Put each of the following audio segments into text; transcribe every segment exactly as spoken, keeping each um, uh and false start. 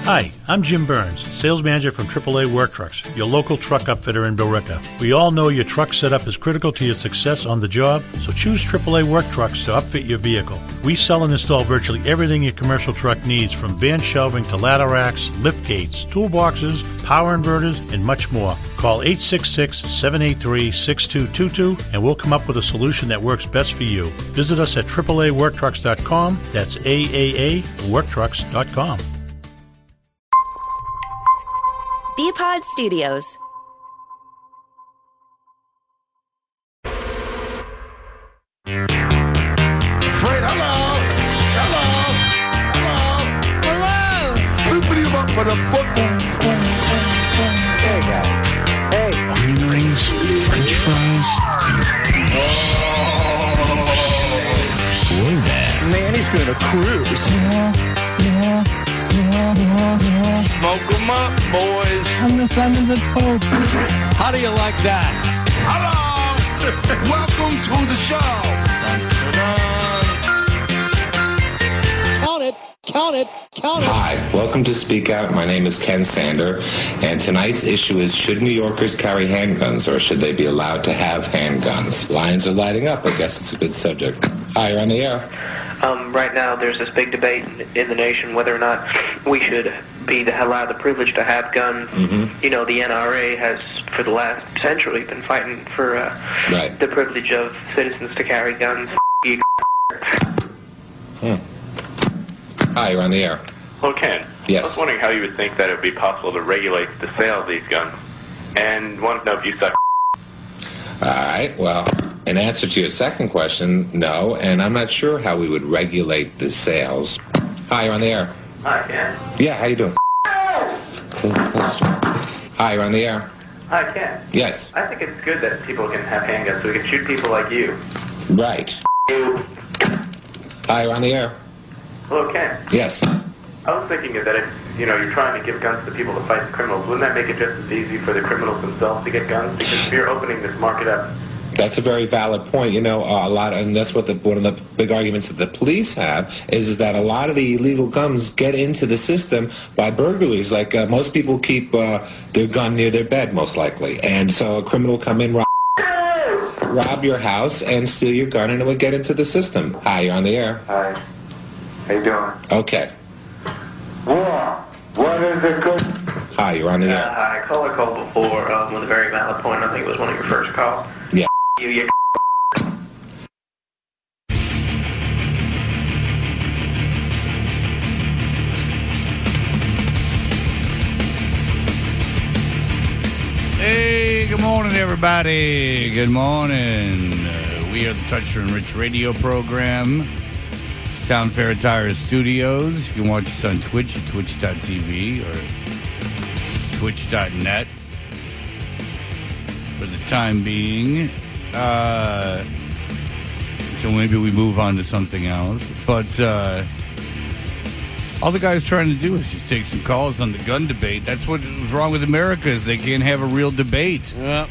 Hi, I'm Jim Burns, sales manager from triple A Work Trucks, your local truck upfitter in Billerica. We all know your truck setup is critical to your success on the job, so choose triple A Work Trucks to upfit your vehicle. We sell and install virtually everything your commercial truck needs, from van shelving to ladder racks, lift gates, toolboxes, power inverters, and much more. Call eight six six, seven eight three, six two two two and we'll come up with a solution that works best for you. Visit us at triple A work trucks dot com. That's A A A work trucks dot com. B-Pod Studios. Fred, hello! Hello! Hello! Hello! Boopity bop ba da boop boom boom boom. Hey guys. Hey. Onion rings, French fries. Boy, that. Man, he's gonna cruise. Yeah, yeah. Yeah, yeah, yeah. Smoke 'em up, boys. I'm the son of the Pope. How do you like that? Hello! Welcome to the show. Count it, count it, count it. Hi, welcome to Speak Out. My name is Ken Sander, and tonight's issue is, should New Yorkers carry handguns, or should they be allowed to have handguns? Lines are lighting up. I guess it's a good subject. Hi, you're on the air. Um, right now, there's this big debate in, in the nation whether or not we should be the, allowed the privilege to have guns. Mm-hmm. You know, the N R A has, for the last century, been fighting for uh, right. the privilege of citizens to carry guns. Hmm. Hi, you're on the air. Well, Ken, yes. I was wondering how you would think that it would be possible to regulate the sale of these guns, and wanted to know if you suck. All right, well, in answer to your second question, no, and I'm not sure how we would regulate the sales. Hi, you're on the air. Hi, Ken. Yeah, how you doing? Hi, you're on the air. Hi, Ken. Yes. I think it's good that people can have handguns so we can shoot people like you. Right. Hi, you're on the air. Hello, Ken. Yes. I was thinking that if, you know, you're trying to give guns to people to fight the criminals, wouldn't that make it just as easy for the criminals themselves to get guns? Because if you're opening this market up. That's a very valid point. You know, uh, a lot, and that's what the, one of the big arguments that the police have is, is that a lot of the illegal guns get into the system by burglaries. Like uh, most people keep uh, their gun near their bed, most likely, and so a criminal come in, rob, rob your house, and steal your gun, and it would get into the system. Hi, you're on the air. Hi. How you doing? Okay. What? What is it good? Hi, you're on the air. Uh, hi, caller called before um, with a very valid point. I think it was one of your first calls. Yeah. You, you. Hey, good morning, everybody. Good morning. Uh, we are the Toucher and Rich radio program. Town Fair Tire Studios. You can watch us on Twitch at twitch dot t v or twitch dot net. For the time being, uh, so maybe we move on to something else. But uh, all the guy's trying to do is just take some calls on the gun debate. That's what's wrong with America, is they can't have a real debate. Yeah.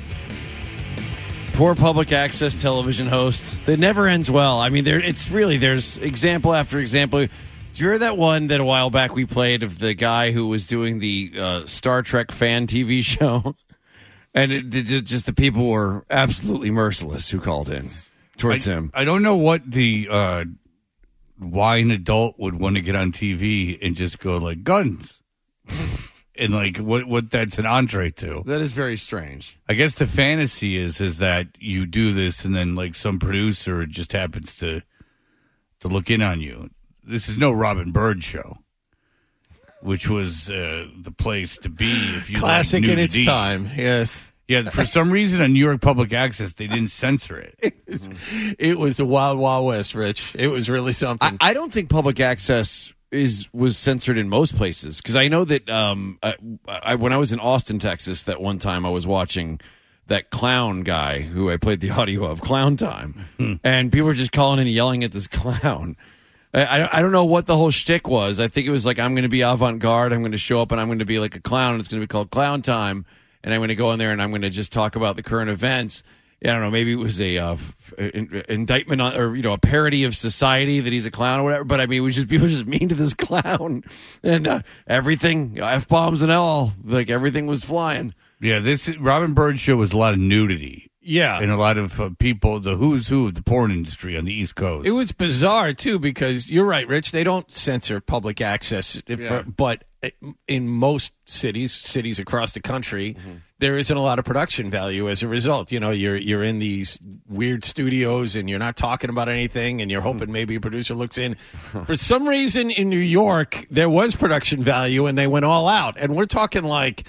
Poor public access television host. It never ends well. I mean, there it's really, there's example after example. Did you hear that one that a while back we played of the guy who was doing the uh, Star Trek fan T V show? And it, it just the people were absolutely merciless who called in towards I, him. I don't know what the uh, why an adult would want to get on T V and just go like guns. And like what what that's an entree to. That is very strange. I guess the fantasy is is that you do this and then like some producer just happens to to look in on you. This is no Robin Bird show, which was uh, the place to be if you classic like in its nudity. time. Yes. Yeah, for some reason on New York Public Access they didn't censor it. It was, it was the wild, wild west, Rich. It was really something. I, I don't think public access is was censored in most places, because I know that um, I, I, when I was in Austin, Texas, that one time I was watching that clown guy who I played the audio of, Clown Time, Hmm. and people were just calling and yelling at this clown. I, I, I don't know what the whole shtick was. I think it was like, I'm going to be avant-garde, I'm going to show up and I'm going to be like a clown, and it's going to be called Clown Time, and I'm going to go in there and I'm going to just talk about the current events. I don't know, maybe it was a uh, in, indictment on, or, you know, a parody of society that he's a clown or whatever. But I mean, we just, people were just mean to this clown, and uh, everything, F-bombs and all, like everything was flying. Yeah, this Robin Bird show was a lot of nudity. Yeah. And a lot of uh, people, the who's who of the porn industry on the East Coast. It was bizarre, too, because you're right, Rich. They don't censor public access. If, Yeah. But in most cities, cities across the country, mm-hmm. there isn't a lot of production value as a result. You know, you're you're in these weird studios and you're not talking about anything and you're hoping maybe a producer looks in. For some reason in New York, there was production value and they went all out. And we're talking like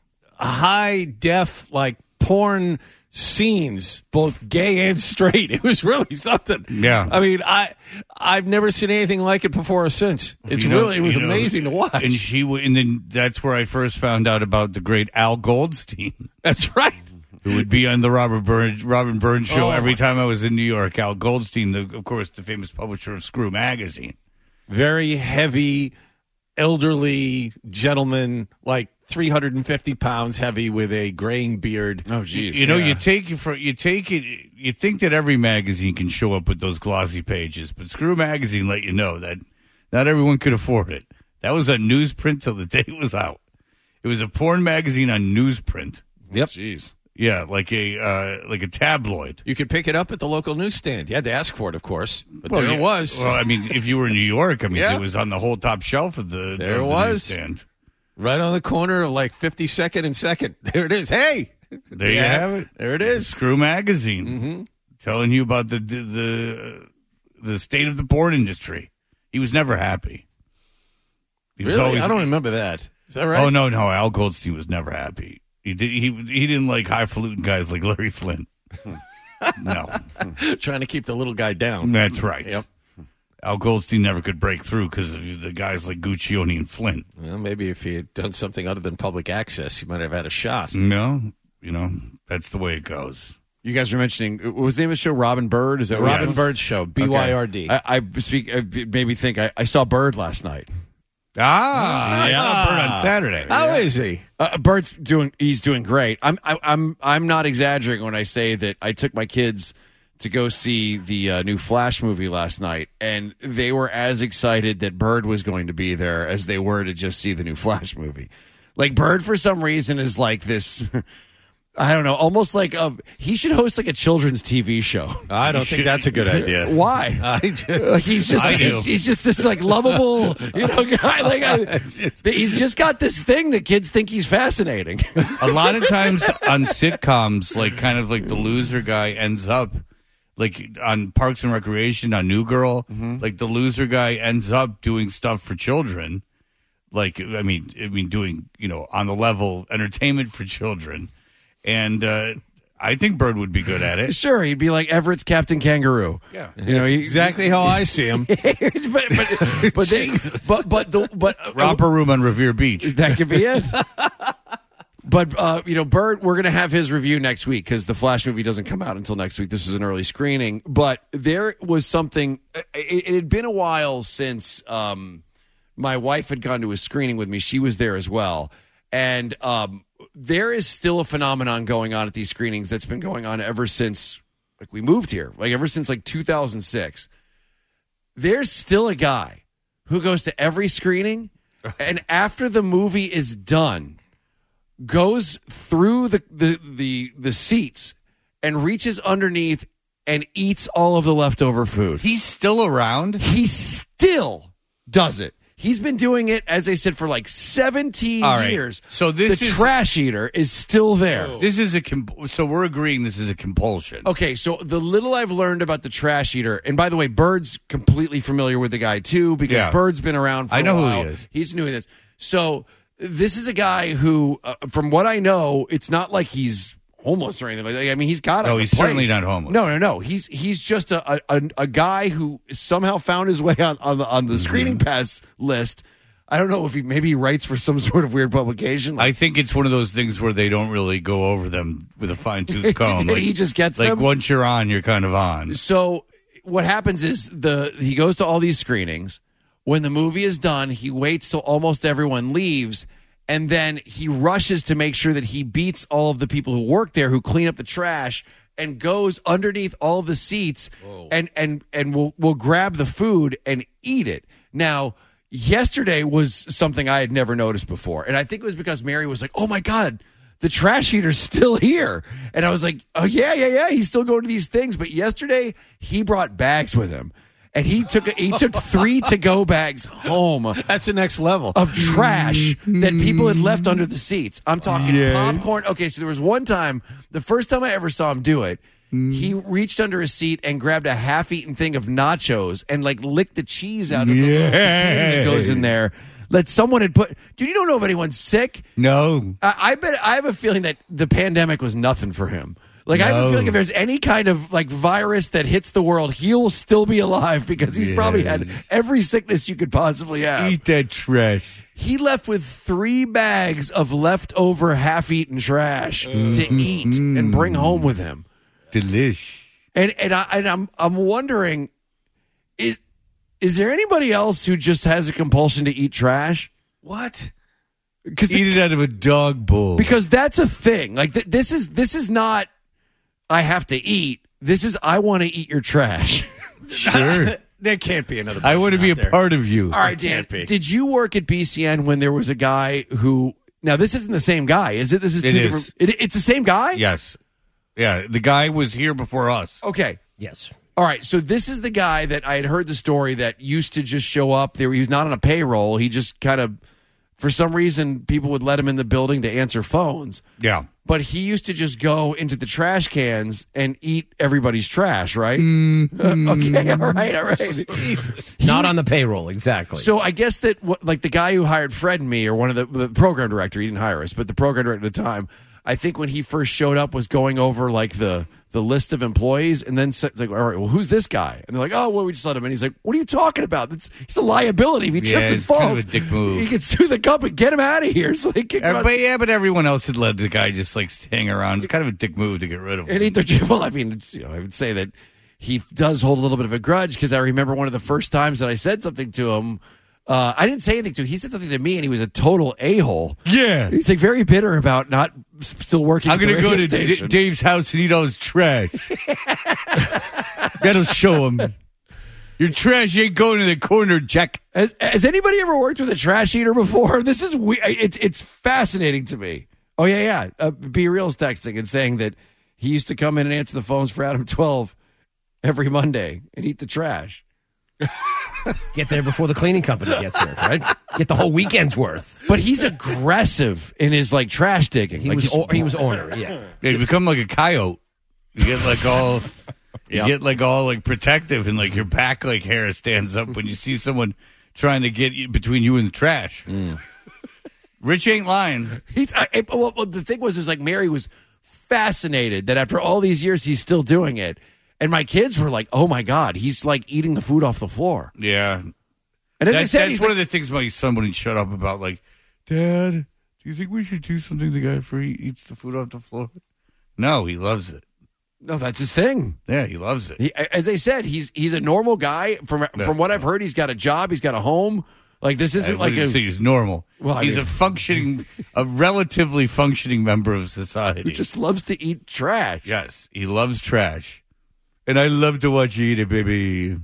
high def, like porn scenes, both gay and straight. It was really something. Yeah. I mean, I I've never seen anything like it before or since. It's You know- really it was you know, amazing to watch. And she, w- and then that's where I first found out about the great Al Goldstein, That's right. who would be on the Robert Burns Robin Burns show Oh, every my- time I was in New York. Al Goldstein, the, of course, the famous publisher of Screw Magazine. Very heavy, elderly gentleman, like three hundred fifty pounds heavy with a graying beard. Oh, geez. You know, Yeah. you take it for you take it. You think that every magazine can show up with those glossy pages, but Screw Magazine let you know that not everyone could afford it. That was on newsprint till the day it was out. It was a porn magazine on newsprint. Yep. Jeez. Yeah, like a uh, like a tabloid. You could pick it up at the local newsstand. You had to ask for it, of course, but Well, there yeah. it was. Well, I mean, if you were in New York, I mean, Yeah. it was on the whole top shelf of the, There of it the was. newsstand. Right on the corner of like fifty-second and second. There it is. Hey, There you Yeah. have it. There it is. Screw Magazine, Mm-hmm. telling you about the the the state of the porn industry. He was never happy. He was Really? always- I don't remember that. Is that right? Oh no, no, Al Goldstein was never happy. He did. He he didn't like highfalutin guys like Larry Flynn. No, Trying to keep the little guy down. that's right. Yep. Al Goldstein never could break through because of the guys like Guccione and Flint. Well, maybe if he had done something other than public access, he might have had a shot. No, you know that's the way it goes. You guys were mentioning, what was the name of the show? Robin Bird? Is that what it Robin was? Bird Show, B Y R D. Okay. I, I speak. It made me think. I, I saw Bird last night. Ah, I yeah. saw Bird on Saturday. How is he? Uh, Bird's doing. He's doing great. I'm. I, I'm. I'm not exaggerating when I say that I took my kids to go see the uh, new Flash movie last night, and they were as excited that Bird was going to be there as they were to just see the new Flash movie. Like Bird, for some reason, is like this. I don't know, almost like a, he should host like a children's T V show. I don't think should- that's a good idea. Why? I just, Like he's just I do. he's, he's just this like lovable, you know, guy. Like I, he's just got this thing that kids think he's fascinating. A lot of times on sitcoms, like kind of like the loser guy ends up like on Parks and Recreation on New Girl, like the loser guy ends up doing stuff for children. Like I mean, I mean doing, you know, on the level entertainment for children. And uh, I think Bird would be good at it. Sure, he'd be like Everett's Captain Kangaroo. Yeah. You know, he, exactly how I see him. but but but, they, but but the but uh, Romper Room on Revere Beach. that could be it. But uh, you know, Bird, we're going to have his review next week because the Flash movie doesn't come out until next week. This was an early screening, but there was something. It, it had been a while since um, my wife had gone to a screening with me. She was there as well, and um, there is still a phenomenon going on at these screenings that's been going on ever since like we moved here, like ever since like two thousand six. There's still a guy who goes to every screening, and after the movie is done, goes through the, the the the seats and reaches underneath and eats all of the leftover food. He's still around. He still does it. He's been doing it, as I said, for like seventeen All right. years. So this the is- trash eater is still there. This is a comp- so we're agreeing this is a compulsion. Okay, so the little I've learned about the trash eater, and by the way, Bird's completely familiar with the guy too, because Yeah. Bird's been around for I a know who while. he is. He's doing this. So this is a guy who, uh, from what I know, it's not like he's homeless or anything like that. I mean, he's got a No, a he's place. certainly not homeless. No, no, no. He's he's just a a, a guy who somehow found his way on on the on the Mm-hmm. screening pass list. I don't know if he maybe he writes for some sort of weird publication. I think it's one of those things where they don't really go over them with a fine tooth comb. Like, He just gets like them? once you're on, you're kind of on. So what happens is the he goes to all these screenings. When the movie is done, he waits till almost everyone leaves, and then he rushes to make sure that he beats all of the people who work there who clean up the trash and goes underneath all the seats and and and will will grab the food and eat it. Now, yesterday was something I had never noticed before, and I think it was because Mary was like, "Oh my God, the trash eater's still here," and I was like, "Oh yeah, yeah, yeah, he's still going to these things." But yesterday, he brought bags with him. And he took he took three to-go bags home. That's the next level of trash that people had left under the seats. I'm talking Yes. popcorn. Okay, so there was one time, the first time I ever saw him do it, he reached under his seat and grabbed a half-eaten thing of nachos and like licked the cheese out of the little container that goes in there. That someone had put. Dude, you don't know if anyone's sick. No. I, I bet. I have a feeling that the pandemic was nothing for him. Like, I have a No. feeling if there's any kind of, like, virus that hits the world, he'll still be alive because he's probably had every sickness you could possibly have. Eat that trash. He left with three bags of leftover half-eaten trash to eat and bring home with him. Delish. And and, I, and I'm I'm wondering, is is there anybody else who just has a compulsion to eat trash? What? Eat it out of a dog bowl. Because that's a thing. Like, th- this is this is not, I have to eat. This is, I want to eat your trash. Sure. There can't be another. I want to be a there. part of you. All right, Dan, did you work at B C N when there was a guy who, now this isn't the same guy, is it? This is two It different. is. It, it's the same guy? Yes. Yeah, the guy was here before us. Okay. Yes. All right, so this is the guy that I had heard the story that used to just show up there. He was not on a payroll. He just kind of, for some reason, people would let him in the building to answer phones. Yeah. But he used to just go into the trash cans and eat everybody's trash, right? Mm-hmm. Okay, all right, all right. Not on the payroll, exactly. So I guess that, what, like the guy who hired Fred and me, or one of the, the program director, he didn't hire us, but the program director at the time, I think when he first showed up was going over like the the list of employees, and then said, like, all right, well, who's this guy? And they're like, oh, well, we just let him in. He's like, what are you talking about? That's, he's a liability. If he trips Yeah, and it's kind falls, of a dick move. he can sue the company. Get him out of here. So they kick him out. But yeah, but everyone else had let the guy just like hang around. It's kind of a dick move to get rid of him. And eat their well, I mean, it's, you know, I would say that he does hold a little bit of a grudge because I remember one of the first times that I said something to him. Uh, I didn't say anything to him. He said something to me, and he was a total a-hole. Yeah. He's like very bitter about not s- still working. I'm at the going to go radio to D- station. Dave's house and eat all his trash. That'll show him. Your trash ain't going in the corner, Jack. Has, has anybody ever worked with a trash eater before? This is we- it, it's fascinating to me. Oh yeah, yeah. Uh, Be Real's texting and saying that he used to come in and answer the phones for Adam twelve every Monday and eat the trash. Get there before the cleaning company gets there, right? Get the whole weekend's worth. But he's aggressive in his like trash digging. He Like, was he's- o- he was ornery, yeah. Yeah, you become like a coyote. You get like all, you Yep. get like all like protective, and like your back like hair stands up when you see someone trying to get you, between you and the trash. Rich ain't lying. He's I, I- well, well, the thing was, is like Mary was fascinated that after all these years he's still doing it, and my kids were like, "Oh my god, he's like eating the food off the floor." Yeah, And as I that's, said, that's he's one like, of the things my son wouldn't shut up about. Like, Dad, do you think we should do something the guy for he eats the food off the floor? No, he loves it. no, that's his thing. Yeah, he loves it. He, as I said, he's he's a normal guy. From Yeah. from what I've heard, he's got a job, he's got a home. Like this I isn't like wouldn't a say he's normal. Well, I he's mean- a functioning, a relatively functioning member of society. who just loves to eat trash. Yes, he loves trash. And I love to watch you eat it, baby.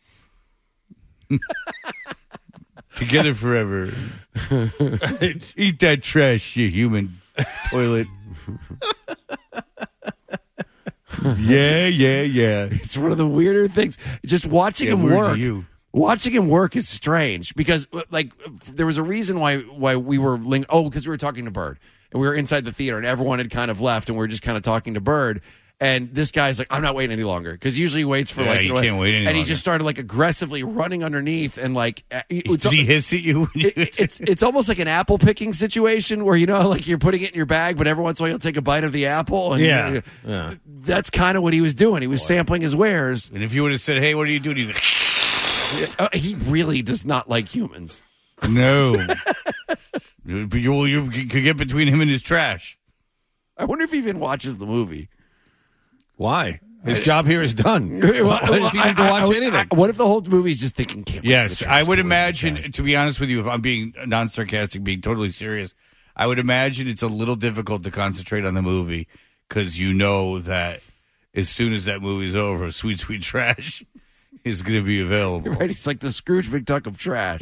Together forever. Eat that trash, you human toilet. Yeah, yeah, yeah. It's one of the weirder things. Just watching Yeah, him weird to work. you. Watching him work is strange because, like, there was a reason why why we were link- oh because we were talking to Bird and we were inside the theater and everyone had kind of left and we were just kind of talking to Bird. And this guy's like, I'm not waiting any longer because usually he waits for Yeah, like you know, can't wait any and he longer. just started like aggressively running underneath and like uh, it's, Did he hiss at you? when you- it- it's it's almost like an apple picking situation where you know like you're putting it in your bag, but every once in a while you'll take a bite of the apple. And Yeah. uh, Yeah. that's kind of what he was doing. He was sampling his wares. And if you would have said, hey, what are you doing? He'd Uh, he really does not like humans. be, no. you, you, you could get between him and his trash. I wonder if he even watches the movie. Why? His job here is done. Well, Why does he need to I- I- watch I- anything? I- what if the whole movie is just thinking? Can't wait for Yes, the trash I would to go imagine, inside. to be honest with you, if I'm being non-sarcastic, being totally serious, I would imagine it's a little difficult to concentrate on the movie because you know that as soon as that movie's over, Sweet Sweet Trash is going to be available. Right? He's like the Scrooge McDuck of trash.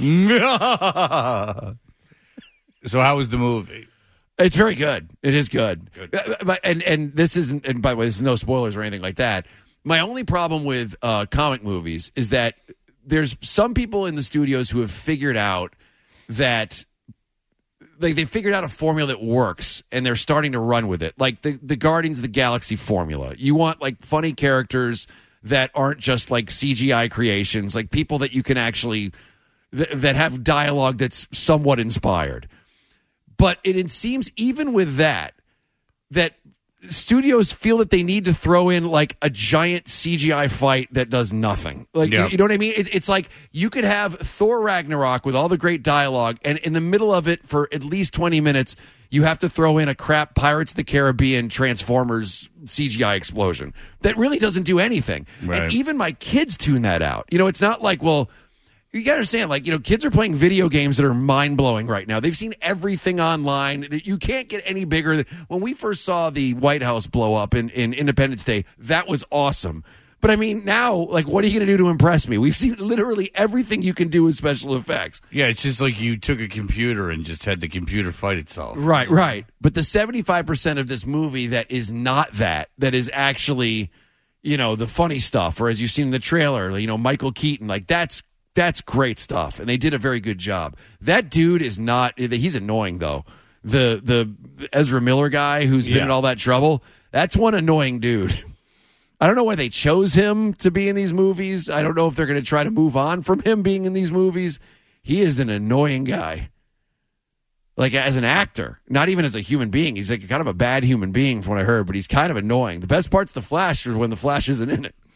So how was the movie? It's very good. It is good. Good. Uh, But and and this isn't. And by the way, this is no spoilers or anything like that. My only problem with uh, comic movies is that there's some people in the studios who have figured out that. Like they figured out a formula that works, and they're starting to run with it. Like the the Guardians of the Galaxy formula. You want like funny characters that aren't just like C G I creations, like people that you can actually th- that have dialogue that's somewhat inspired. But it, it seems even with that, that studios feel that they need to throw in like a giant C G I fight that does nothing. Like, Yeah. you, you know what I mean? It, it's like you could have Thor Ragnarok with all the great dialogue, and in the middle of it for at least twenty minutes, you have to throw in a crap Pirates of the Caribbean Transformers C G I explosion that really doesn't do anything. Right. And even my kids tune that out. You know, it's not like, well, you got to understand, like, you know, kids are playing video games that are mind-blowing right now. They've seen everything online. You can't get any bigger. When we first saw the White House blow up in, in Independence Day, that was awesome. But, I mean, now, like, what are you going to do to impress me? We've seen literally everything you can do with special effects. Yeah, it's just like you took a computer and just had the computer fight itself. Right, right. But the seventy-five percent of this movie that is not that, that is actually, you know, the funny stuff, or as you've seen in the trailer, you know, Michael Keaton, like, that's That's great stuff, and they did a very good job. That dude is not – he's annoying, though. The the Ezra Miller guy who's been Yeah. in all that trouble, that's one annoying dude. I don't know why they chose him to be in these movies. I don't know if they're going to try to move on from him being in these movies. He is an annoying guy. Like, as an actor, not even as a human being. He's like kind of a bad human being from what I heard, but he's kind of annoying. The best part's The Flash is when The Flash isn't in it.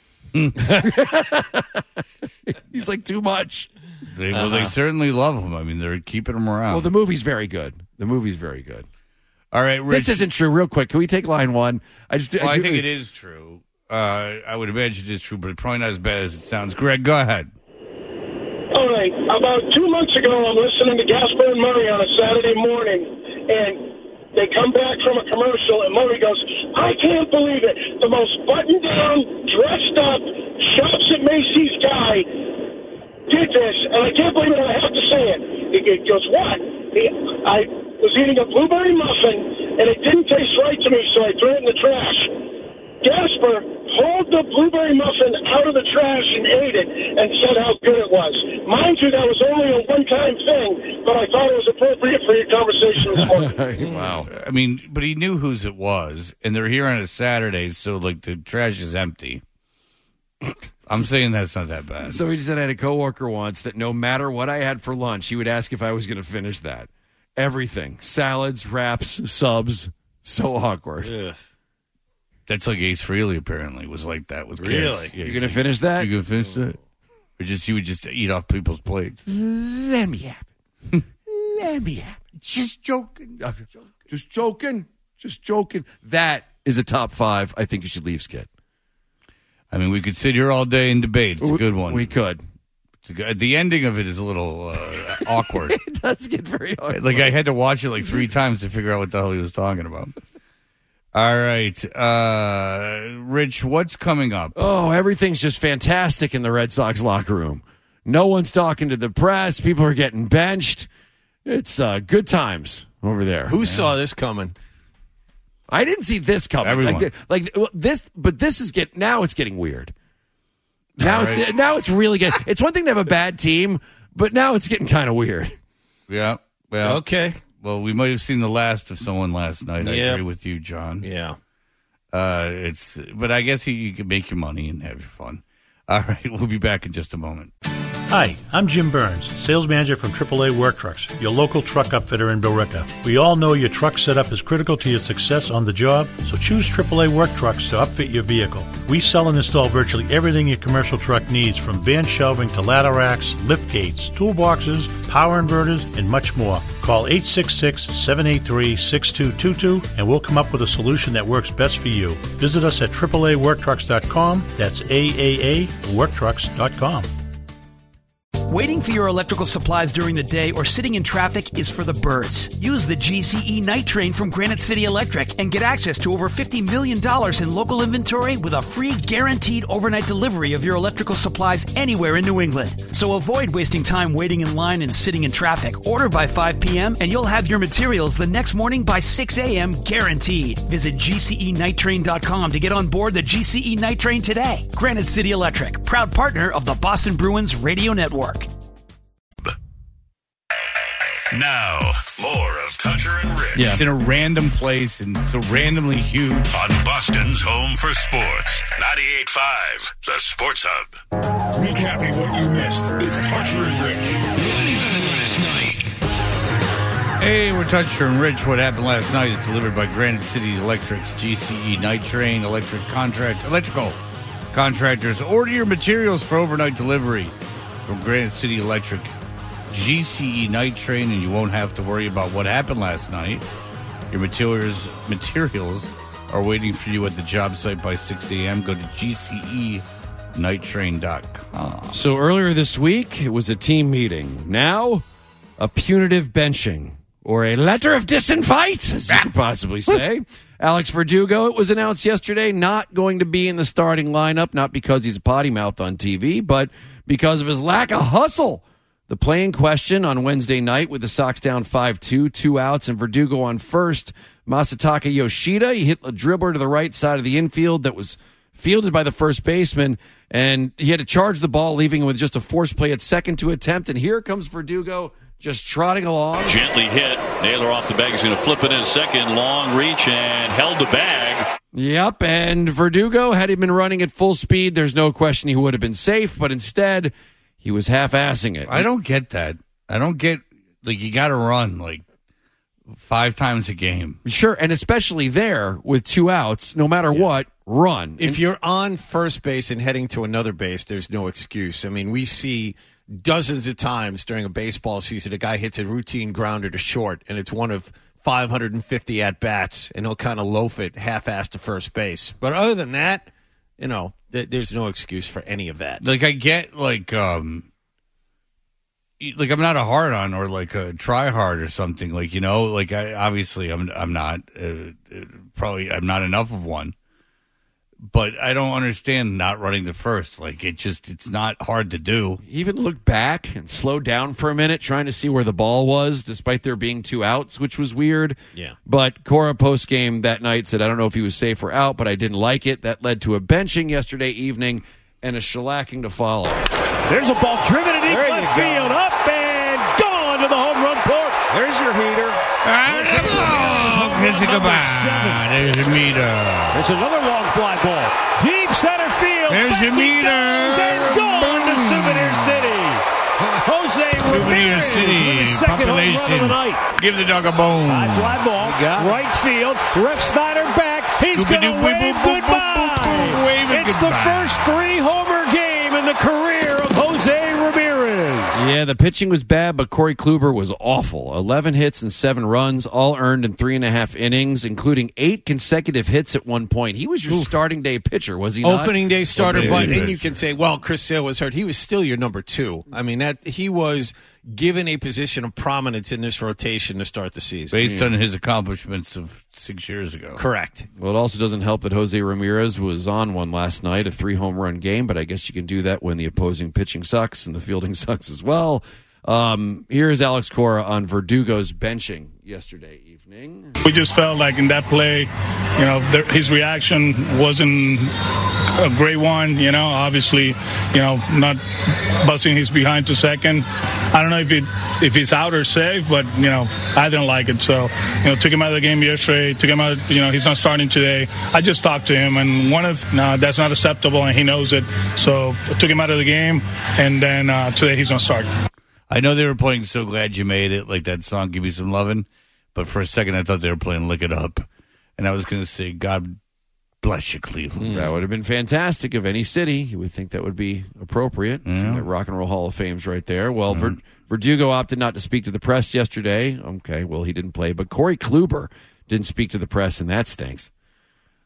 He's like too much. They, well, Uh-huh. they certainly love him. I mean, they're keeping him around. Well, the movie's very good. The movie's very good. All right, Rich. This isn't true. Real quick, can we take line one? I just, Well, I do- think it is true. Uh, I would imagine it is true, but probably not as bad as it sounds. Greg, go ahead. All right. About two months ago, I'm listening to Gasper and Murray on a Saturday morning, and they come back from a commercial, and Murray goes, I can't believe it. The most buttoned-down, dressed-up, shops at Macy's guy did this, and I can't believe it. I have to say it. He he goes, what? He, I was eating a blueberry muffin, and it didn't taste right to me, so I threw it in the trash. Gasper pulled the blueberry muffin out of the trash and ate it and said how good it was. Mind you, that was only a one-time thing, but I thought it was appropriate for your conversation this morning. Wow. I mean, but he knew whose it was, and they're here on a Saturday, so, like, the trash is empty. I'm saying that's not that bad. So he said I had a coworker once that no matter what I had for lunch, he would ask if I was going to finish that. Everything. Salads, wraps, subs. So awkward. Ugh. That's like Ace Frehley, apparently, was like that with kids. Really? Yeah, You gonna finish that? You going to finish that? Or just you would just eat off people's plates? Let me have it. Let me have it. Just joking. Just joking. Just joking. That is a top five. I think you should leave, Skid. I mean, we could sit here all day and debate. It's a good one. We could. It's a good, the ending of it is a little uh, awkward. It does get very awkward. Like, I had to watch it like three times to figure out what the hell he was talking about. All right. Uh, Rich, what's coming up? Oh, everything's just fantastic in the Red Sox locker room. No one's talking to the press. People are getting benched. It's uh, good times over there. Who saw this coming? I didn't see this coming. Everyone. Like, like well, this, but this is get now. It's getting weird. Now, right. now it's really getting. It's one thing to have a bad team, but now it's getting kind of weird. Yeah. Well, Okay. Well, we might have seen the last of someone last night. I Yep. agree with you, John. Yeah. Uh, it's, but I guess you, you can make your money and have your fun. All right. We'll be back in just a moment. Hi, I'm Jim Burns, sales manager from triple A Work Trucks, your local truck upfitter in Billerica. We all know your truck setup is critical to your success on the job, so choose triple A Work Trucks to upfit your vehicle. We sell and install virtually everything your commercial truck needs, from van shelving to ladder racks, lift gates, toolboxes, power inverters, and much more. Call eight six six, seven eight three, six two two two and we'll come up with a solution that works best for you. Visit us at triple A work trucks dot com. That's A A A work trucks dot com. Waiting for your electrical supplies during the day or sitting in traffic is for the birds. Use the G C E Night Train from Granite City Electric and get access to over fifty million dollars in local inventory with a free guaranteed overnight delivery of your electrical supplies anywhere in New England. So avoid wasting time waiting in line and sitting in traffic. Order by five p.m. and you'll have your materials the next morning by six a.m. guaranteed. Visit G C E night train dot com to get on board the G C E Night Train today. Granite City Electric, proud partner of the Boston Bruins Radio Network. Now, more of Toucher and Rich. Yeah. It's in a random place and so randomly huge. On Boston's home for sports. ninety-eight point five, the Sports Hub. Recapping what you missed is Toucher and Rich. Last night. Hey, we're Toucher and Rich. What happened last night is delivered by Granite City Electric's G C E Night Train Electric Contract Electrical Contractors. Order your materials for overnight delivery from Granite City Electric G C E Night Train, and you won't have to worry about what happened last night. Your materials materials are waiting for you at the job site by six a.m. Go to G C E night train dot com. So earlier this week, it was a team meeting. Now, a punitive benching, or a letter of disinvite, as you could possibly say. Alex Verdugo, it was announced yesterday, not going to be in the starting lineup, not because he's a potty mouth on T V, but because of his lack of hustle. The play in question on Wednesday night with the Sox down five two, two outs, and Verdugo on first. Masataka Yoshida, he hit a dribbler to the right side of the infield that was fielded by the first baseman, and he had to charge the ball, leaving him with just a force play at second to attempt, and here comes Verdugo just trotting along. Gently hit. Naylor off the bag. He's going to flip it in second. Long reach and held the bag. Yep, and Verdugo, had he been running at full speed, there's no question he would have been safe, but instead he was half-assing it. I don't get that. I don't get, like, you got to run, like, five times a game. Sure, and especially there with two outs, no matter yeah. what, run. If and, you're on first base and heading to another base, there's no excuse. I mean, we see dozens of times during a baseball season a guy hits a routine grounder to short, and it's one of five hundred fifty at-bats, and he'll kind of loaf it half-assed to first base. But other than that, you know, th- there's no excuse for any of that. Like, I get, like, um, like I'm not a hard on or like a try hard or something. Like, you know, like I obviously I'm I'm not uh, probably I'm not enough of one. But I don't understand not running to first. Like, it just, it's not hard to do. He even looked back and slowed down for a minute, trying to see where the ball was, despite there being two outs, which was weird. Yeah. But Cora, post-game that night, said, I don't know if he was safe or out, but I didn't like it. That led to a benching yesterday evening and a shellacking to follow. There's a ball driven in deep left field, up and gone to the home run porch. There's your heater. There's a ball. There's a goodbye. There's a meter. There's another long fly ball. Deep center field. There's a meter. And gone to Souvenir City. Jose Souvenir City. Population. The Give the dog a bone. High fly ball. Right field. Ref Snyder back. He's going to wave goodbye. It's the first three-homer game in the career of Jose Ramirez. Yeah, the pitching was bad, but Corey Kluber was awful. eleven hits and seven runs, all earned in three and a half innings, including eight consecutive hits at one point. He was your Oof. starting day pitcher, was he not? Opening day starter, Opening but day and you can say, well, Chris Sale was hurt. He was still your number two. I mean, that he was given a position of prominence in this rotation to start the season. Based yeah. on his accomplishments of six years ago. Correct. Well, it also doesn't help that Jose Ramirez was on one last night, a three-home run game, but I guess you can do that when the opposing pitching sucks and the fielding sucks as well. Um, here's Alex Cora on Verdugo's benching yesterday evening. We just felt like in that play, you know, there, his reaction wasn't a great one, you know, obviously, you know, not busting his behind to second. I don't know if it if he's out or safe, but, you know, I didn't like it. So, you know, took him out of the game yesterday, took him out, you know, he's not starting today. I just talked to him, and one of, no, that's not acceptable, and he knows it. So I took him out of the game, and then uh, today he's going to start. I know they were playing So Glad You Made It, like that song, Give Me Some Lovin', but for a second I thought they were playing Lick It Up. And I was going to say, God bless you, Cleveland. Mm, that would have been fantastic of any city. You would think that would be appropriate. Yeah. Rock and Roll Hall of Fame's right there. Well, mm-hmm. Ver- Verdugo opted not to speak to the press yesterday. Okay, well, he didn't play. But Corey Kluber didn't speak to the press, and that stinks.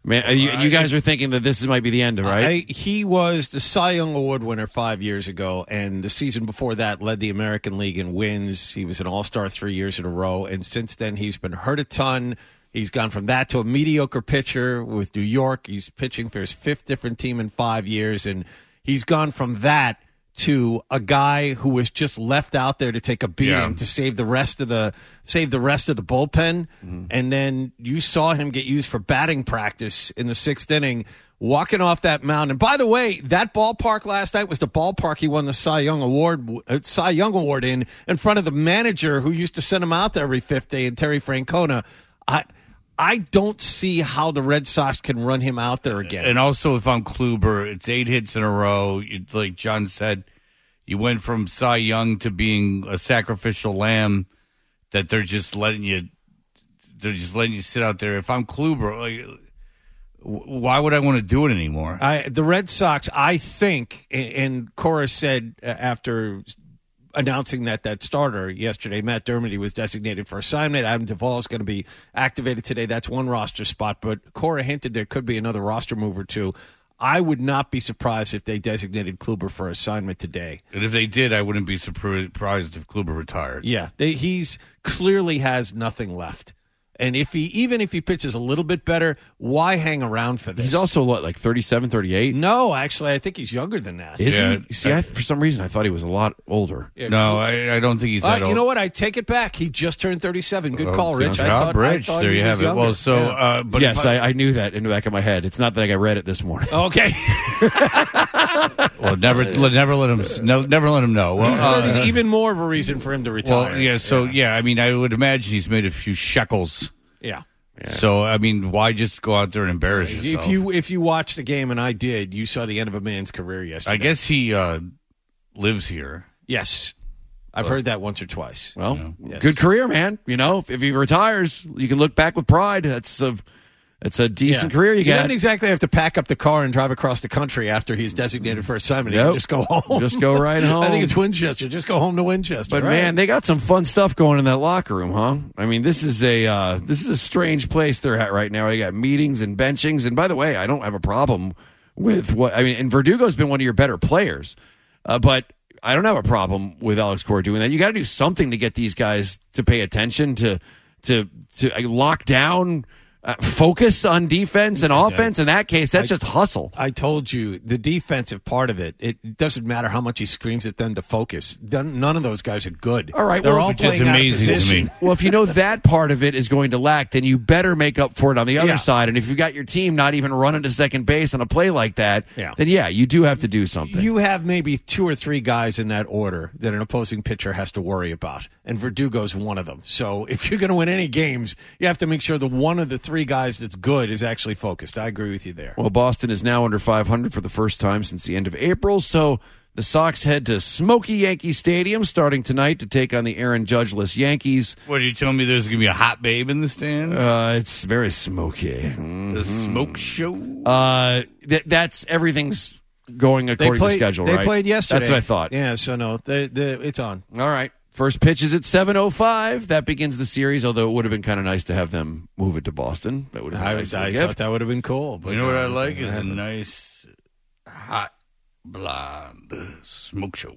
Man, you, you guys are thinking that this might be the end, right? I, he was the Cy Young Award winner five years ago, and the season before that led the American League in wins. He was an all-star three years in a row, and since then he's been hurt a ton. He's gone from that to a mediocre pitcher with New York. He's pitching for his fifth different team in five years, and he's gone from that to a guy who was just left out there to take a beating Yeah. to save the rest of the save the rest of the bullpen. Mm-hmm. And then you saw him get used for batting practice in the sixth inning, walking off that mound. And by the way, that ballpark last night was the ballpark he won the Cy Young Award uh, Cy Young Award in, in front of the manager who used to send him out there every fifth day, and Terry Francona. I I don't see how the Red Sox can run him out there again. And also, if I'm Kluber, it's eight hits in a row. You, like John said, you went from Cy Young to being a sacrificial lamb that they're just letting you. They're just letting you sit out there. If I'm Kluber, like, why would I want to do it anymore? I, the Red Sox, I think, and, and Cora said after announcing that that starter yesterday, Matt Dermody, was designated for assignment. Adam Duvall is going to be activated today. That's one roster spot, but Cora hinted there could be another roster move or two. I would not be surprised if they designated Kluber for assignment today. And if they did, I wouldn't be surprised if Kluber retired. Yeah, they, he's clearly has nothing left. And if he, even if he pitches a little bit better, why hang around for this? He's also, what, like thirty-seven, thirty-eight? No, actually, I think he's younger than that. Is Yeah. he? See, I, for some reason, I thought he was a lot older. Yeah, No, I, I don't think he's Uh, that you old. know what? I take it back. He just turned thirty-seven. Good Oh, call, Rich. good I job, thought, Rich. I thought There he you was have it. younger. Well, so, Yeah. uh, but yes, if I, I, I knew that in the back of my head. It's not that I read it this morning. Okay. well, never, let, never let him, no, never let him know. Well, uh, even more of a reason for him to retire. well, yeah. So, yeah. I mean, I would imagine he's made a few shekels. Yeah. So, I mean, why just go out there and embarrass yourself? If you if you watched the game, and I did, you saw the end of a man's career yesterday. I guess he uh, lives here. Yes. I've heard that once or twice. Well, Yes. good career, man. You know, if, if he retires, you can look back with pride. That's a, it's a decent Yeah. career you He got. doesn't exactly have to pack up the car and drive across the country after he's designated for assignment. He Nope. can just go home. Just go right home. I think it's Winchester. Just go home to Winchester. But right? man, they got some fun stuff going in that locker room, huh? I mean, this is a uh, this is a strange place they're at right now. They got meetings and benchings. And by the way, I don't have a problem with what I mean. And Verdugo's been one of your better players, uh, but I don't have a problem with Alex Cora doing that. You got to do something to get these guys to pay attention, to to to uh, lock down. Uh, focus on defense and offense. In that case, that's I- just hustle. I told you the defensive part of it. It doesn't matter how much he screams at them to focus. None none of those guys are good. All right, they're well, all it's playing just out of amazing to position. me. Well, if you know that part of it is going to lack, then you better make up for it on the other Yeah. side. And if you've got your team not even running to second base on a play like that, Yeah. then yeah, you do have to do something. You have maybe two or three guys in that order that an opposing pitcher has to worry about, and Verdugo's one of them. So if you're going to win any games, you have to make sure the one of the three guys that's good is actually focused. I agree with you there. Well, Boston is now under five hundred for the first time since the end of April, so the Sox head to Smoky Yankee Stadium starting tonight to take on the Aaron Judge-less Yankees. What, are you telling me there's going to be a hot babe in the stands? Uh, it's very smoky. Mm-hmm. The smoke show? Uh, th- that's everything's going according played, to schedule, they right? played yesterday. That's what I thought. Yeah, so no, they, they, it's on. All right. First pitch is at seven oh five. That begins the series, although it would have been kind of nice to have them move it to Boston. That would have been I, a nice I little thought gift. that would have been cool. But You know what I no, like it's is not a happening. nice, hot, blonde smoke show.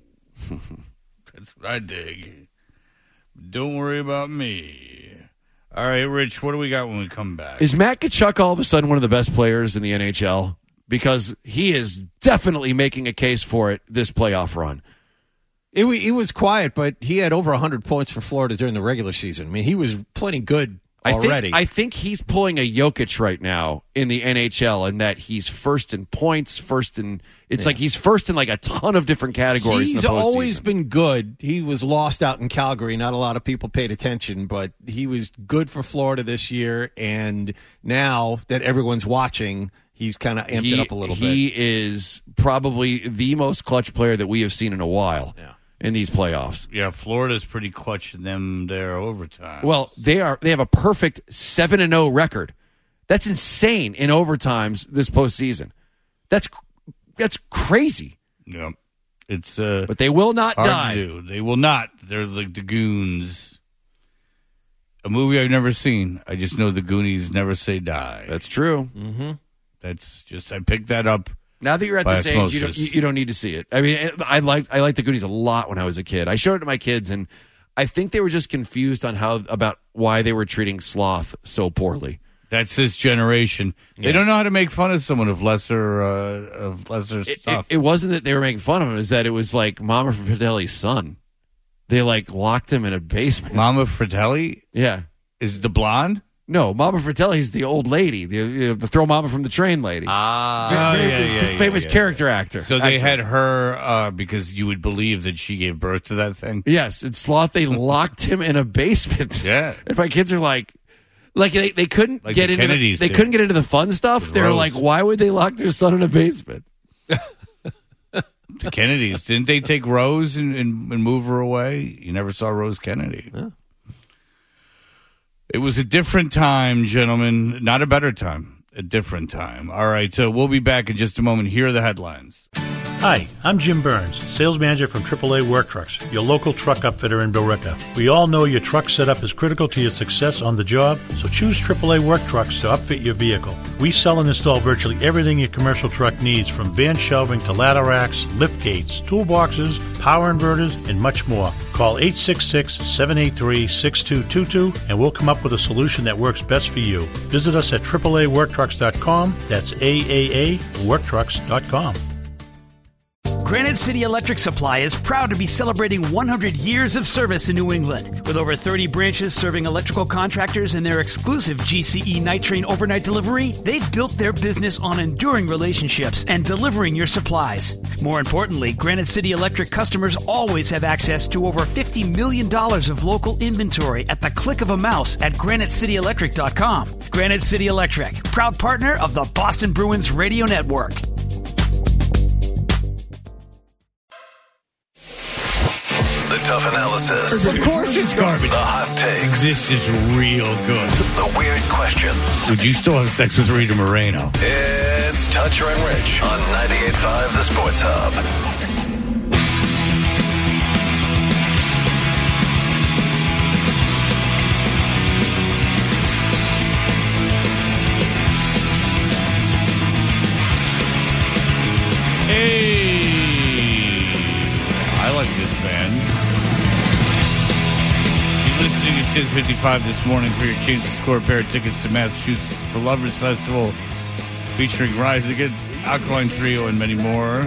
That's what I dig. Don't worry about me. All right, Rich, what do we got when we come back? Is Matt Tkachuk all of a sudden one of the best players in the N H L? Because he is definitely making a case for it this playoff run. It, wa- it was quiet, but he had over one hundred points for Florida during the regular season. I mean, he was plenty good I already. think, I think he's pulling a Jokic right now in the N H L in that he's first in points, first in it's Yeah. like he's first in like a ton of different categories. He's in the postseason. always been good. He was lost out in Calgary. Not a lot of people paid attention, but he was good for Florida this year. And now that everyone's watching, he's kind of amped he, it up a little he bit. is probably the most clutch player that we have seen in a while Yeah. in these playoffs. Yeah, Florida's pretty clutch in them there overtime. Well, they are they have a perfect seven and zero record. That's insane in overtimes this postseason. That's that's crazy. Yeah. It's uh But they will not hard die. to do. They will not. They're like the goons. a movie I've never seen. I just know the Goonies never say die. That's true. Mm-hmm. That's just I picked that up. Now that you're at by this age, osmosis. you don't you, you don't need to see it. I mean, I liked I liked the Goonies a lot when I was a kid. I showed it to my kids, and I think they were just confused on how about why they were treating Sloth so poorly. That's this generation. They Yeah. don't know how to make fun of someone of lesser uh, of lesser It, stuff. it, it wasn't that they were making fun of him; it was that it was like Mama Fratelli's son. They like locked him in a basement. Mama Fratelli, yeah, is the blonde? No, Mama Fratelli's the old lady, the, you know, the throw Mama from the train lady. Ah, Very- oh, very yeah, yeah, famous yeah, yeah. character actor. So they actress. had her uh, because you would believe that she gave birth to that thing. Yes, in Sloth, they locked him in a basement. Yeah. And my kids are like, like they, they couldn't Like get the into the, Kennedys they did. couldn't get into the fun stuff. They were Rose. like, why would they lock their son in a basement? The Kennedys didn't they take Rose and, and, and move her away? You never saw Rose Kennedy. Yeah. It was a different time, gentlemen. Not a better time. A different time. All right, so we'll be back in just a moment. Here are the headlines. Hi, I'm Jim Burns, sales manager from triple A Work Trucks, your local truck upfitter in Billerica. We all know your truck setup is critical to your success on the job, so choose triple A Work Trucks to upfit your vehicle. We sell and install virtually everything your commercial truck needs, from van shelving to ladder racks, lift gates, toolboxes, power inverters, and much more. Call eight six six, seven eight three, six two two two and we'll come up with a solution that works best for you. Visit us at triple A work trucks dot com. That's A A A work trucks dot com. Granite City Electric Supply is proud to be celebrating one hundred years of service in New England. With over thirty branches serving electrical contractors and their exclusive G C E Night Train overnight delivery, they've built their business on enduring relationships and delivering your supplies. More importantly, Granite City Electric customers always have access to over fifty million dollars of local inventory at the click of a mouse at granite city electric dot com. Granite City Electric, proud partner of the Boston Bruins Radio Network. The tough analysis. Of course it's garbage. The hot takes. This is real good. The weird questions. Would you still have sex with Rita Moreno? It's Toucher and Rich on ninety-eight point five The Sports Hub. Hey, I like this band. You're listening to six fifty-five this morning for your chance to score a pair of tickets to Massachusetts for Lovers Festival, featuring Rise Against, Alkaline Trio, and many more.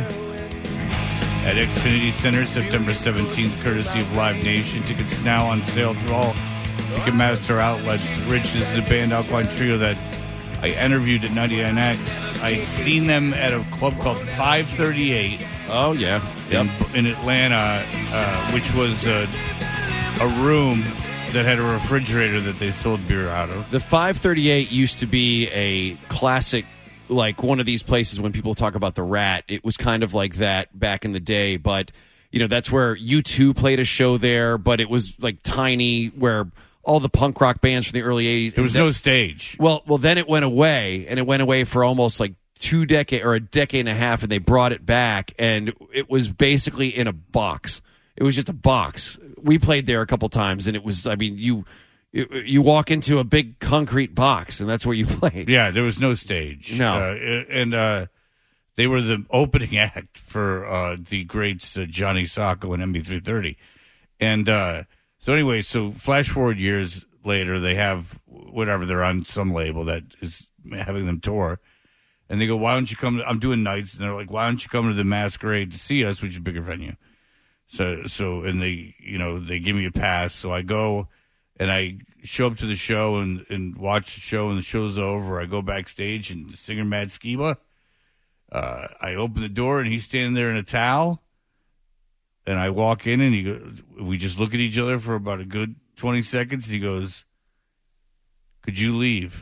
At Xfinity Center, September seventeenth, courtesy of Live Nation. Tickets now on sale through all Ticketmaster outlets. Rich, this is a band, Alkaline Trio, that I interviewed at ninety-nine X. I had seen them at a club called five thirty-eight. Oh, yeah. Yep. In, in Atlanta, uh, which was a, a room that had a refrigerator that they sold beer out of. The five thirty-eight used to be a classic, like one of these places when people talk about the Rat. It was kind of like that back in the day, but you know that's where U two played a show there, but it was like tiny, where all the punk rock bands from the early eighties. There was then, no stage. Well, well, then it went away, and it went away for almost like two decade or a decade and a half, and they brought it back, and it was basically in a box. It was just a box. We played there a couple times, and it was, I mean, you you walk into a big concrete box, and that's where you played. Yeah, there was no stage. No. Uh, and uh, they were the opening act for uh, the greats uh, Johnny Sacco and M B three thirty. And uh, so anyway, so flash forward years later, they have whatever, they're on some label that is having them tour. And they go, why don't you come? To, I'm doing nights. And they're like, why don't you come to the Masquerade to see us, which is a bigger venue? So, so, and they, you know, they give me a pass. So I go and I show up to the show and, and watch the show, and the show's over. I go backstage, and the singer Matt Skiba, uh, I open the door, and he's standing there in a towel. And I walk in, and he goes, we just look at each other for about a good twenty seconds. And he goes, could you leave?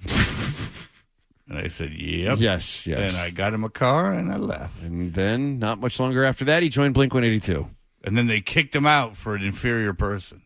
And I said, yep. Yes, yes. And I got him a car, and I left. And then, not much longer after that, he joined Blink one eighty-two. And then they kicked him out for an inferior person.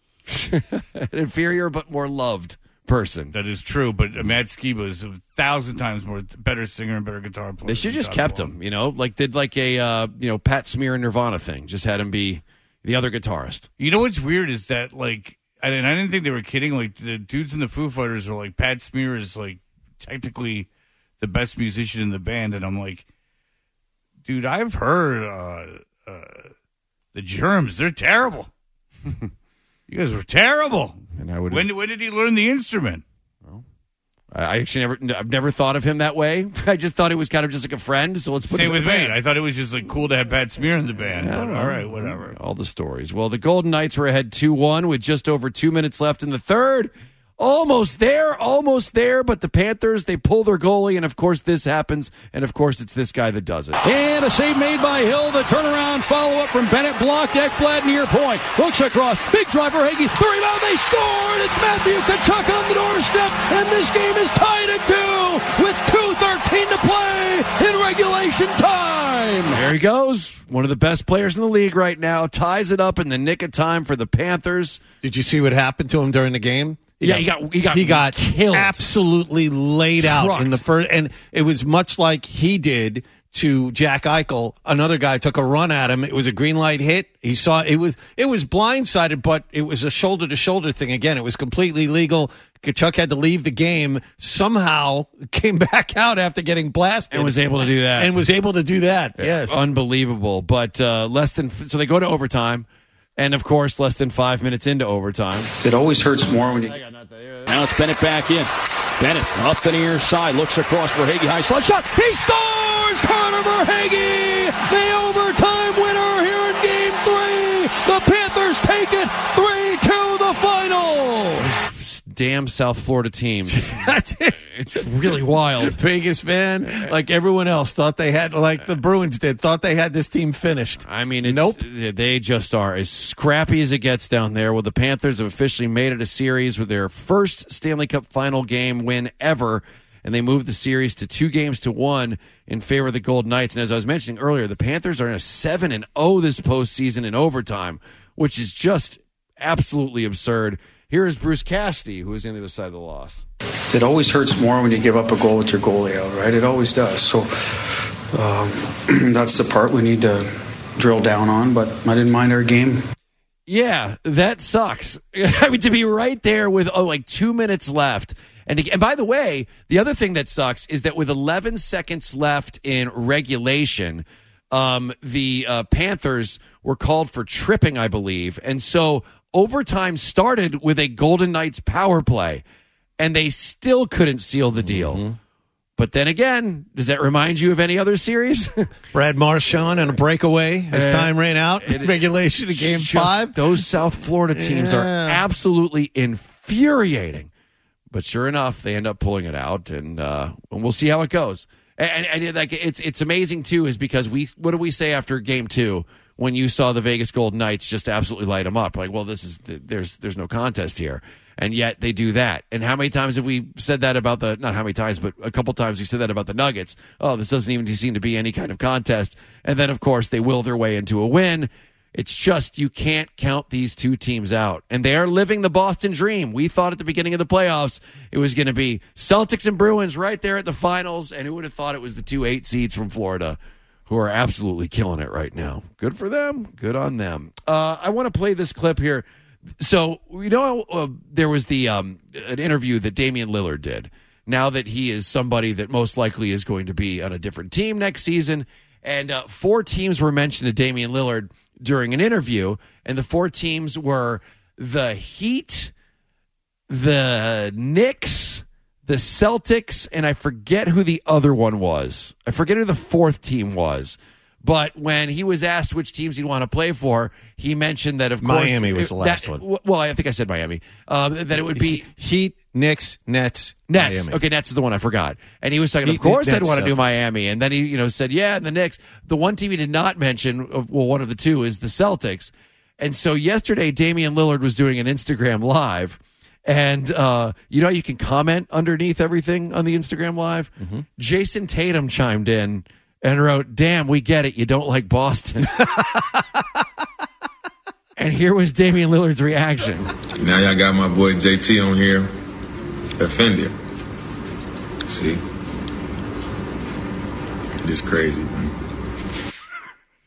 An inferior but more loved person. That is true, but Matt Skiba is a thousand times more better singer and better guitar player. They should just God kept alone. him, you know, like did like a uh, you know Pat Smear and Nirvana thing. Just had him be the other guitarist. You know what's weird is that like I didn't, I didn't think they were kidding. Like, the dudes in the Foo Fighters were like, Pat Smear is, like, technically the best musician in the band. And I'm like, dude, I've heard uh, uh, the Germs. They're terrible. You guys were terrible. And I would. When, when did he learn the instrument? I actually never, I've never thought of him that way. I just thought it was kind of just like a friend. So let's put Same him in with the me. band. I thought it was just like cool to have Pat Smear in the band. Yeah, But, all right, whatever. All the stories. Well, the Golden Knights were ahead two one with just over two minutes left in the third. Almost there, almost there, but the Panthers, they pull their goalie, and of course this happens, and of course it's this guy that does it. And a save made by Hill. The turnaround follow-up from Bennett. Blocked. Ekblad near point. Looks across. Big driver. Hagee. The rebound. They scored. It's Matthew Tkachuk on the doorstep. And this game is tied at two with two thirteen to play in regulation time. There he goes. One of the best players in the league right now. Ties it up in the nick of time for the Panthers. Did you see what happened to him during the game? He yeah, got, he got he got killed. absolutely laid Trucked. out in the first, and it was much like he did to Jack Eichel. Another guy took a run at him. It was a green light hit. He saw it was it was blindsided, but it was a shoulder to shoulder thing. Again, it was completely legal. Tkachuk had to leave the game. Somehow came back out after getting blasted and was able to do that. And was able to do that. Yeah, yes, unbelievable. But uh, less than so they go to overtime. And, of course, less than five minutes into overtime. It always hurts more when you... Now it's Bennett back in. Bennett up the near side. Looks across for Hagee. High slot shot. He scores! Connor Verhaeghe! The overtime winner here in Game three. The Panthers take it three two the final. Damn South Florida teams. It's really wild. Vegas, man, like everyone else, thought they had, like the Bruins did, thought they had this team finished. I mean, it's, nope. They just are as scrappy as it gets down there. Well, the Panthers have officially made it a series with their first Stanley Cup final game win ever, and they moved the series to two games to one in favor of the Golden Knights. And as I was mentioning earlier, the Panthers are in a seven and oh this postseason in overtime, which is just absolutely absurd. Here is Bruce Cassidy, who is on the other side of the loss. It always hurts more when you give up a goal with your goalie out, right? It always does. So um, that's the part we need to drill down on, but I didn't mind our game. Yeah, that sucks. I mean, to be right there with, oh, like two minutes left. And, and by the way, the other thing that sucks is that with eleven seconds left in regulation, um, the uh, Panthers were called for tripping, I believe. And so overtime started with a Golden Knights power play, and they still couldn't seal the deal. Mm-hmm. But then again, does that remind you of any other series? Brad Marchand and a breakaway as uh, time ran out in regulation of game five. Those South Florida teams yeah. are absolutely infuriating. But sure enough, they end up pulling it out, and, uh, and we'll see how it goes. And, and, and like it's it's amazing too, is because we what do we say after game two when you saw the Vegas Golden Knights just absolutely light them up? Like, well, this is there's there's no contest here, and yet they do that. And how many times have we said that about the not how many times, but a couple times we said that about the Nuggets? Oh, this doesn't even seem to be any kind of contest. And then of course they will their way into a win. It's just you can't count these two teams out. And they are living the Boston dream. We thought at the beginning of the playoffs it was going to be Celtics and Bruins right there at the finals, and who would have thought it was the two eight seeds from Florida who are absolutely killing it right now. Good for them. Good on them. Uh, I want to play this clip here. So, you know, uh, there was the um, an interview that Damian Lillard did. Now that he is somebody that most likely is going to be on a different team next season, and uh, four teams were mentioned to Damian Lillard during an interview, and the four teams were the Heat, the Knicks, the Celtics, and I forget who the other one was. I forget who the fourth team was. But when he was asked which teams he'd want to play for, he mentioned that, of course... Miami was the last that, one. Well, I think I said Miami. Um, that it would be... Heat, Knicks, Nets, Nets. Miami. Okay, Nets is the one I forgot. And he was saying, Heat, of course Nets, I'd want to do Celtics. Miami. And then he you know said, yeah, and the Knicks. The one team he did not mention, well, one of the two, is the Celtics. And so yesterday, Damian Lillard was doing an Instagram Live. And, uh, you know, you can comment underneath everything on the Instagram Live. Mm-hmm. Jason Tatum chimed in and wrote, damn, we get it. You don't like Boston. And here was Damian Lillard's reaction. Now y'all got my boy J T on here. Offended. See? This crazy, man.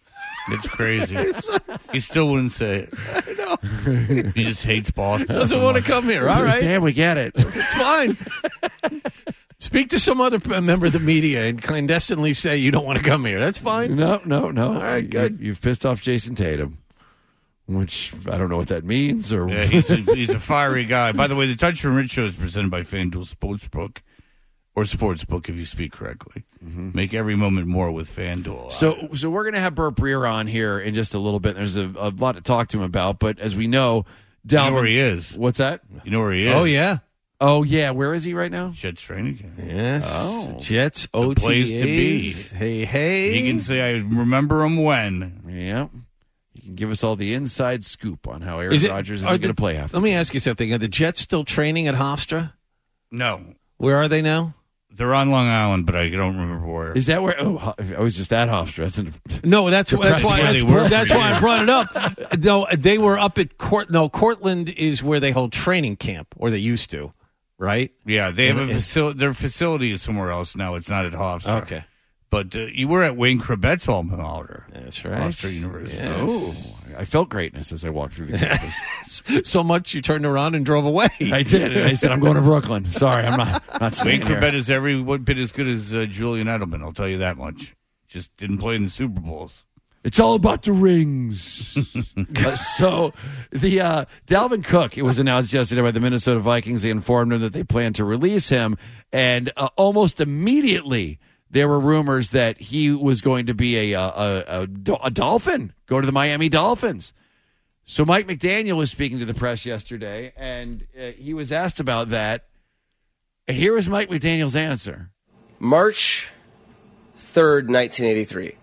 It's crazy. He still wouldn't say it. I know. He just hates Boston. Doesn't want to come here. All right. Damn, we get it. It's fine. Speak to some other member of the media and clandestinely say you don't want to come here. That's fine. No, no, no. All right, good. You, you've pissed off Jason Tatum, which I don't know what that means. Or Yeah, he's a, he's a fiery guy. By the way, the Touch from Rich show is presented by FanDuel Sportsbook, or Sportsbook if you speak correctly. Mm-hmm. Make every moment more with FanDuel. So, so we're going to have Burt Breer on here in just a little bit. There's a, a lot to talk to him about, but as we know, Dalvin, you know where he is. What's that? You know where he is. Oh, yeah. Oh, yeah. Where is he right now? Jets training camp. Yes. Oh. Jets, O T As. The place to be. Hey, hey. He can say, I remember him when. Yeah. You can give us all the inside scoop on how Aaron Is it- Rodgers is are going to the- play half. Let me ask you something. Are the Jets still training at Hofstra? No. Where are they now? They're on Long Island, but I don't remember where. Is that where? Oh, Ho- I was just at Hofstra. That's an, No, that's that's why where that's, they were that's for why I years. brought it up. No, they were up at Court. No, Cortland is where they hold training camp, or they used to, right? Yeah, they have a And- facility. Their facility is somewhere else now. It's not at Hofstra. Okay. But uh, you were at Wayne Krabet's alma mater. That's right. Hofstra University. Yes. oh, I felt greatness as I walked through the campus. So much you turned around and drove away. I did. And I said, I'm going to Brooklyn. Sorry, I'm not, not Wayne staying here. Krabet is every what bit as good as uh, Julian Edelman. I'll tell you that much. Just didn't play in the Super Bowls. It's all about the rings. uh, so the uh, Dalvin Cook, it was announced yesterday by the Minnesota Vikings. They informed him that they plan to release him, and uh, almost immediately there were rumors that he was going to be a a, a, a a Dolphin, go to the Miami Dolphins. So Mike McDaniel was speaking to the press yesterday, and uh, he was asked about that. And here was Mike McDaniel's answer. March third, nineteen eighty-three.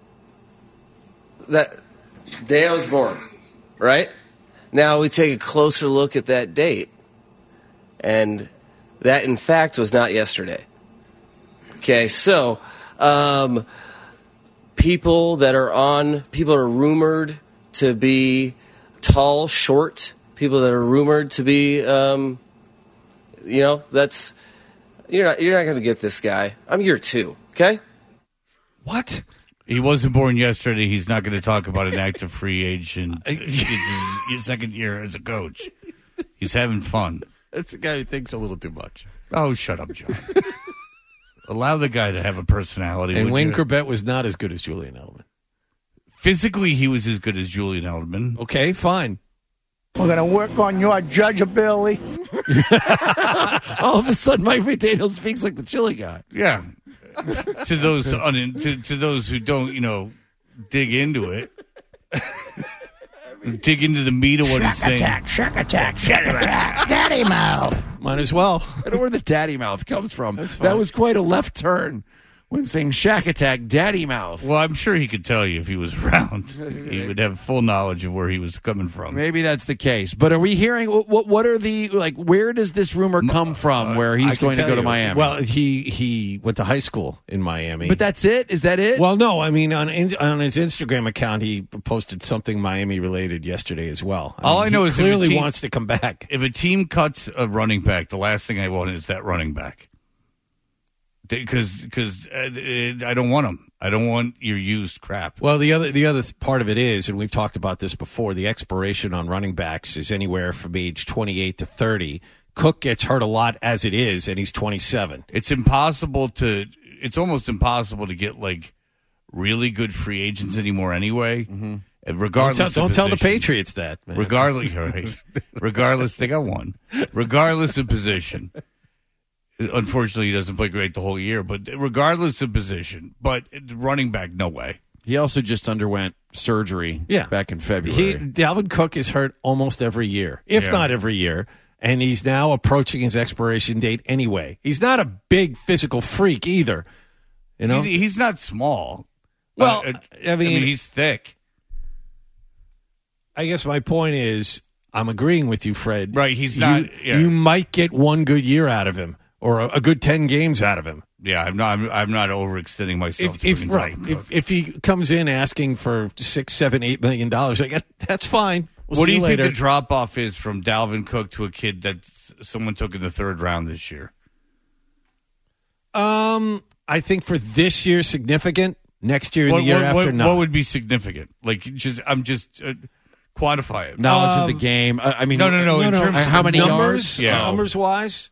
That day I was born, right? Now we take a closer look at that date, and that, in fact, was not yesterday. Okay, so um, people that are on, people are rumored to be tall, short, people that are rumored to be, um, you know, that's, you're not, you're not going to get this guy. I'm year two, okay? What? He wasn't born yesterday. He's not going to talk about an active free agent. It's his, his second year as a coach. He's having fun. That's a guy who thinks a little too much. Oh, shut up, John. Allow the guy to have a personality. And would Wayne you? Krabet was not as good as Julian Edelman. Physically, he was as good as Julian Edelman. Okay, fine. We're going to work on your judgeability. All of a sudden, Mike McDaniel speaks like the chili guy. Yeah. to those un- to, to those who don't, you know, dig into it. dig into the meat of what Shack he's saying. attack, shack attack, shack attack. Daddy mouth. Might as well. I don't know where the daddy mouth comes from. That was quite a left turn when saying shack attack, daddy mouth. Well, I'm sure he could tell you if he was around. He would have full knowledge of where he was coming from. Maybe that's the case. But are we hearing what? What are the like? Where does this rumor come from? Where I he's can going to tell go to you. Miami? Well, he he went to high school in Miami. but that's it. Is that it? Well, no, I mean on in- on his Instagram account, he posted something Miami related yesterday as well. I All mean, I know he is if a clearly team- wants to come back. If a team cuts a running back, the last thing I want is that running back. Because because uh, I don't want him. I don't want your used crap. Well, the other the other part of it is, and we've talked about this before, the expiration on running backs is anywhere from age twenty-eight to thirty. Cook gets hurt a lot as it is, and he's twenty-seven. It's impossible to. It's almost impossible to get like really good free agents anymore. Anyway, mm-hmm. and regardless, don't, tell, of don't tell the position, Patriots that. Man. Regardless, right? regardless, they got one. Regardless of position. Unfortunately, he doesn't play great the whole year, but regardless of position, but running back, no way. He also just underwent surgery Yeah. back in He, February. Dalvin Cook is hurt almost every year, if Yeah. not every year, and he's now approaching his expiration date anyway. He's not a big physical freak either. You know, he's, he's not small. Well, Uh, I mean- he's thick. I guess my point is, I'm agreeing with you, Fred. Right, he's You- not- yeah. You might get one good year out of him, or a, a good ten games out of him. Yeah, I'm not. I'm, I'm not overextending myself. If, to if bring right, Dalvin if Cook. if he comes in asking for six, seven, eight million dollars, like that's fine. We'll what see do you later. think the drop off is from Dalvin Cook to a kid that someone took in the third round this year? Um, I think for this year, significant, Next year and what, the year what, after, what, no. What would be significant? Like, just I'm just uh, quantify it. Knowledge Um, of the game. I, I mean, no, no, no. no, in no. terms How of many numbers? yards? Yeah. Numbers wise?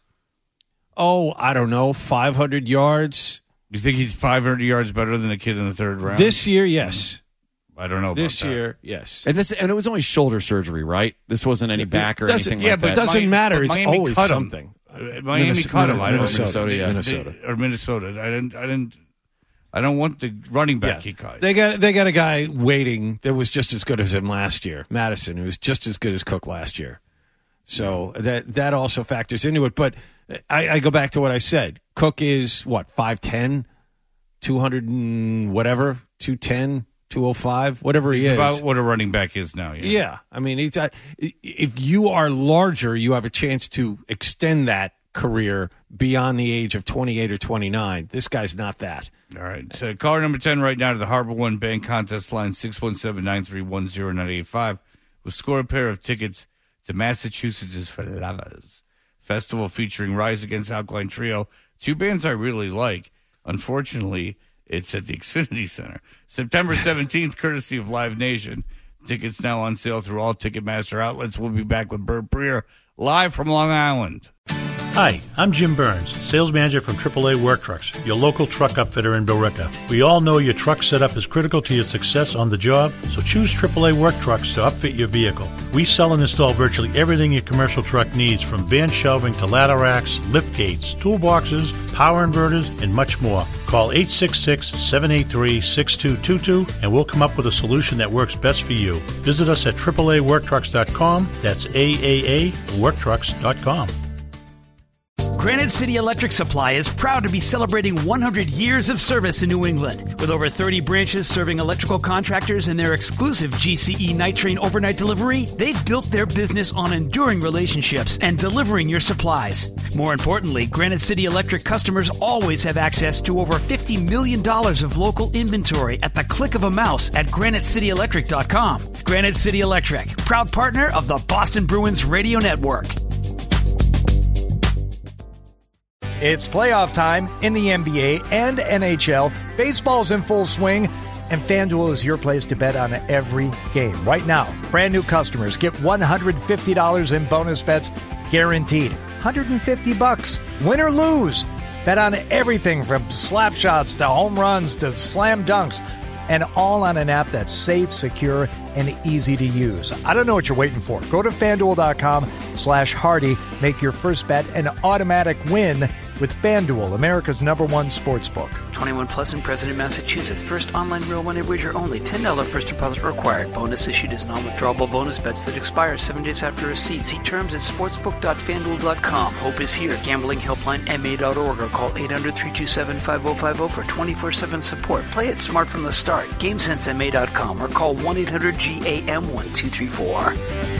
Oh, I don't know, five hundred yards. You think he's five hundred yards better than a kid in the third round? This year, yes. I don't know about This that. year, yes. And this, and it was only shoulder surgery, right? This wasn't any back or Doesn't- anything yeah, like but that. it doesn't Mi- matter. but It's Miami always cut him. something. Uh, Miami Minnesota- cut him. I don't Minnesota, yeah. Minnesota. or Minnesota. I didn't. I didn't. I don't want the running back he cut. They got they got a guy waiting that was just as good as him last year, Madison, who was just as good as Cook last year. So that that also factors into it. But I, I go back to what I said. Cook is what five ten, two hundred and whatever, two ten, two oh five, whatever he He's is. about what a running back is now. Yeah. Yeah, I mean, he's got, if you are larger, you have a chance to extend that career beyond the age of twenty-eight or twenty-nine. This guy's not that. All right. So caller number ten right now to the Harbor One Bank contest line six one seven, nine three one, zero nine eight five will score a pair of tickets to Massachusetts for Lovers Festival featuring Rise Against Alkaline Trio, two bands I really like. Unfortunately, it's at the Xfinity Center. September seventeenth, courtesy of Live Nation. Tickets now on sale through all Ticketmaster outlets. We'll be back with Bert Breer live from Long Island. Hi, I'm Jim Burns, sales manager from triple A Work Trucks, your local truck upfitter in Billerica. We all know your truck setup is critical to your success on the job, so choose triple A Work Trucks to upfit your vehicle. We sell and install virtually everything your commercial truck needs, from van shelving to ladder racks, lift gates, toolboxes, power inverters, and much more. Call eight six six, seven eight three, six two two two and we'll come up with a solution that works best for you. Visit us at triple A work trucks dot com. That's A A A work trucks dot com. Granite City Electric Supply is proud to be celebrating one hundred years of service in New England. With over thirty branches serving electrical contractors and their exclusive G C E Night Train overnight delivery, they've built their business on enduring relationships and delivering your supplies. More importantly, Granite City Electric customers always have access to over fifty million dollars of local inventory at the click of a mouse at granite city electric dot com. Granite City Electric, proud partner of the Boston Bruins Radio Network. It's playoff time in the N B A and N H L. Baseball's in full swing, and FanDuel is your place to bet on every game. Right now, brand new customers get one hundred fifty dollars in bonus bets guaranteed. one hundred fifty bucks, win or lose. Bet on everything from slap shots to home runs to slam dunks, and all on an app that's safe, secure, and easy to use. I don't know what you're waiting for. Go to FanDuel.com slash Hardy. Make your first bet an automatic win with FanDuel, America's number one sportsbook. twenty-one plus and present in Massachusetts. First online real money wager only. ten dollars first deposit required. Bonus issued as non-withdrawable bonus bets that expire seven days after receipt. See terms at sportsbook dot fan duel dot com. Hope is here. Gambling helpline M A dot org or call eight hundred, three two seven, five oh five oh for twenty-four seven support. Play it smart from the start. GameSense M A dot com or call one eight hundred G A M one two three four.